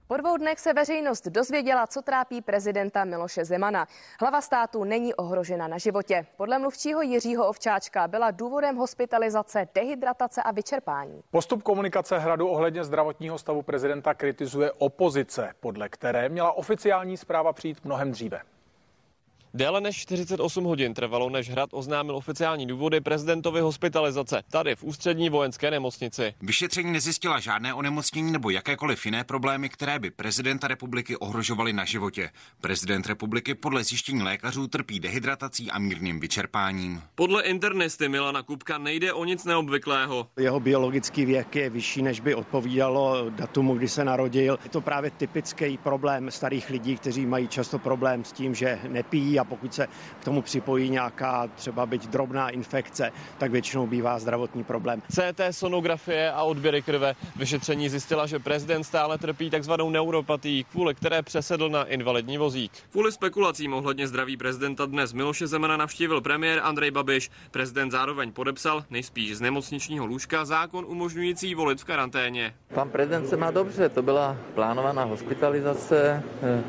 Po 2 dnech se veřejnost dozvěděla, co trápí prezidenta Miloše Zemana. Hlava státu není ohrožena na životě. Podle mluvčího Jiřího Ovčáčka byla důvodem hospitalizace dehydratace a vyčerpání. Postup komunikace Hradu ohledně zdravotního stavu prezidenta kritizuje opozice, podle které měla oficiální zpráva přijít mnohem dříve. Déle než 48 hodin trvalo, než Hrad oznámil oficiální důvody prezidentovy hospitalizace tady v ústřední vojenské nemocnici. Vyšetření nezjistila žádné onemocnění nebo jakékoliv jiné problémy, které by prezidenta republiky ohrožovaly na životě. Prezident republiky podle zjištění lékařů trpí dehydratací a mírným vyčerpáním. Podle internisty Milana Kubka nejde o nic neobvyklého. Jeho biologický věk je vyšší, než by odpovídalo datumu, kdy se narodil. Je to právě typický problém starých lidí, kteří mají často problém s tím, že nepijí, a pokud se k tomu připojí nějaká třeba byť drobná infekce, tak většinou bývá zdravotní problém. CT, sonografie a odběry krve. Vyšetření zjistila, že prezident stále trpí takzvanou neuropatií, kvůli které přesedl na invalidní vozík. Kvůli spekulacím ohledně zdraví prezidenta dnes Miloše Zemana navštívil premiér Andrej Babiš. Prezident zároveň podepsal, nejspíš z nemocničního lůžka, zákon umožňující volit v karanténě. Pan prezident se má dobře, to byla plánovaná hospitalizace.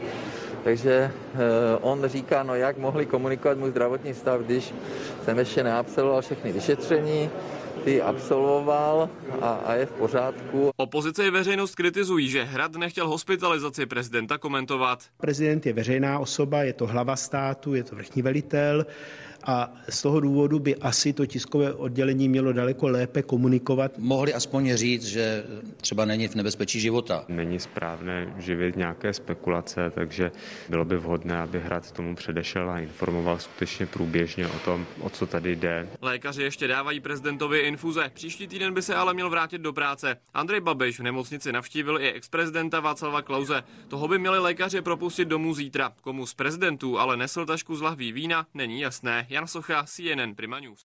Takže on říká, no jak mohli komunikovat můj zdravotní stav, když jsem ještě neabsolvoval všechny vyšetření, ty absolvoval a je v pořádku. Opozice i veřejnost kritizují, že Hrad nechtěl hospitalizaci prezidenta komentovat. Prezident je veřejná osoba, je to hlava státu, je to vrchní velitel a z toho důvodu by asi to tiskové oddělení mělo daleko lépe komunikovat. Mohli aspoň říct, že třeba není v nebezpečí života. Není správné živit nějaké spekulace, takže bylo by vhodné, aby Hrad tomu předešel a informoval skutečně průběžně o tom, o co tady jde. Lékaři ještě dávají prezidentovi infuze. Příští týden by se ale měl vrátit do práce. Andrej Babiš v nemocnici navštívil i exprezidenta Václava Klause. Toho by měli lékaři propustit domů zítra. Komu z prezidentů ale nesl tašku z lahví vína, není jasné. Jan Socha, CNN Prima News.